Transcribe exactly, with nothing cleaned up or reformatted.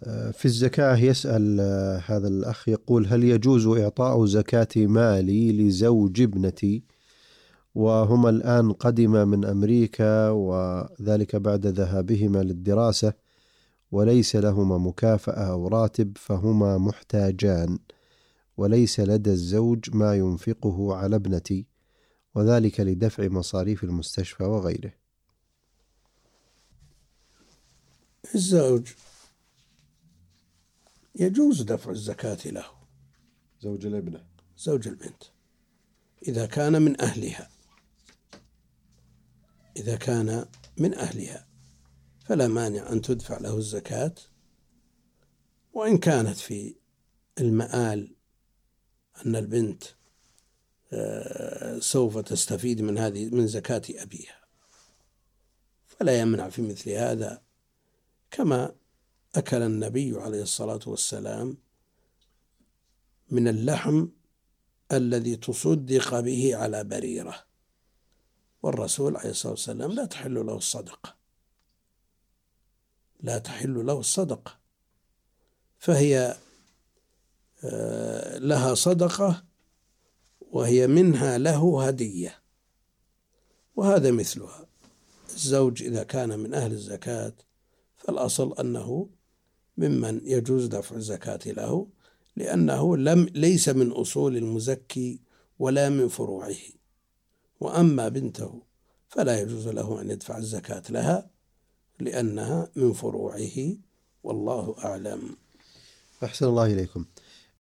في الزكاة يسأل هذا الأخ يقول: هل يجوز إعطاء زكاة مالي لزوج ابنتي وهما الآن قدما من أمريكا، وذلك بعد ذهابهما للدراسة، وليس لهما مكافأة أو راتب، فهما محتاجان، وليس لدى الزوج ما ينفقه على ابنتي، وذلك لدفع مصاريف المستشفى وغيره؟ الزوج يجوز دفع الزكاة له، زوج الابنة، زوج البنت، إذا كان من أهلها، إذا كان من أهلها فلا مانع أن تدفع له الزكاة، وإن كانت في المآل أن البنت سوف تستفيد من هذه من زكاة أبيها، فلا يمنع في مثل هذا، كما أكل النبي عليه الصلاة والسلام من اللحم الذي تصدق به على بريرة، والرسول عليه الصلاة والسلام لا تحل له الصدقة، لا تحل له الصدقة، فهي لها صدقة وهي منها له هدية، وهذا مثلها. الزوج إذا كان من أهل الزكاة فالأصل أنه ممن يجوز دفع الزكاة له، لأنه لم ليس من أصول المزكي ولا من فروعه. وأما بنته فلا يجوز له أن يدفع الزكاة لها لأنها من فروعه، والله أعلم. أحسن الله إليكم.